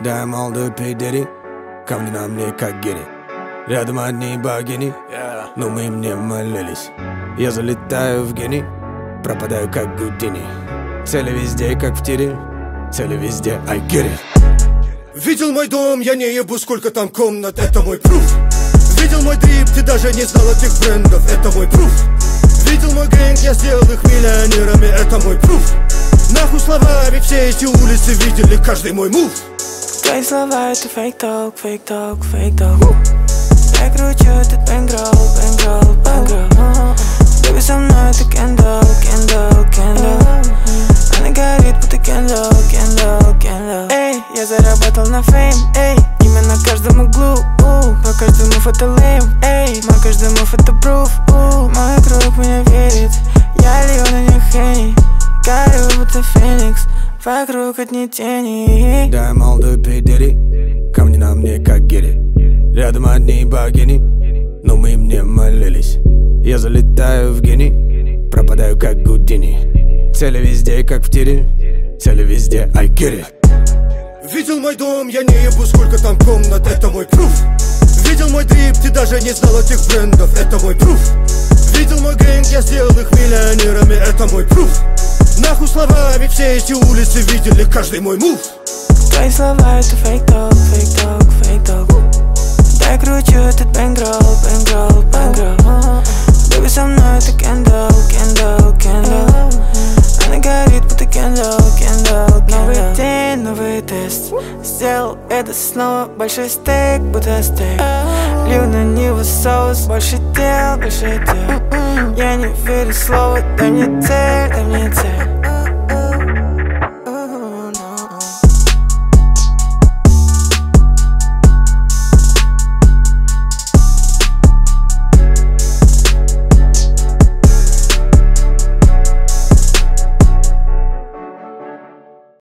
Да, молодой пидери, камни на мне как гири. Рядом одни богини, но мы им не молились. Я залетаю в гений, пропадаю как Гудини. Цели везде, как в тире, цели везде, I get it. Видел мой дом, я не ебу, сколько там комнат, это мой пруф. Видел мой дрип, ты даже не знал этих брендов, это мой пруф. Видел мой гэнг, я сделал их миллионерами, это мой пруф. Нахуй слова, ведь все эти улицы видели каждый мой мув. Твои слова это фейк-ток, фейк-ток, фейк-ток. Я кручу этот бэнгролл, бэнгролл, бэнгролл. Baby, со мной это кендалл, кендалл, кендалл. Она горит, будто кендалл, кендалл, кендалл. Эй, я заработал на фейм, эй. Имя на каждом углу, по каждому фотолейм, эй. Мой каждый мув это пруф, мой круг меня верит. Я лью на них хени, горю, будто феникс. Вокруг одни тени. Да, молодой пидери, камни на мне как гири. Рядом одни богини, но мы им не молились. Я залетаю в гений, пропадаю как Гудини. Цели везде, как в тире, цели везде, I get it. Видел мой дом, я не ебу, сколько там комнат, это мой пруф. Видел мой дрип, ты даже не знал этих брендов, это мой пруф. Видел мой гэнг, я сделал их миллионерами, это мой пруф. Нахуй слова, ведь все эти улицы видели каждый мой мув. Твои слова это фейк-ток, фейк-ток, фейк-ток. Я кручу этот бэнгролл, бэнгролл, бэнгролл. Baby, со мной это кендалл, кендалл, кендалл. Она горит, будто кендалл, кендалл, кендалл. Новый день, новый тест. Сделал это снова, большой стейк, будто стейк. Лью на него соус, больше дел, больше дел. Я не верю слову, дай мне цель, дай мне цель.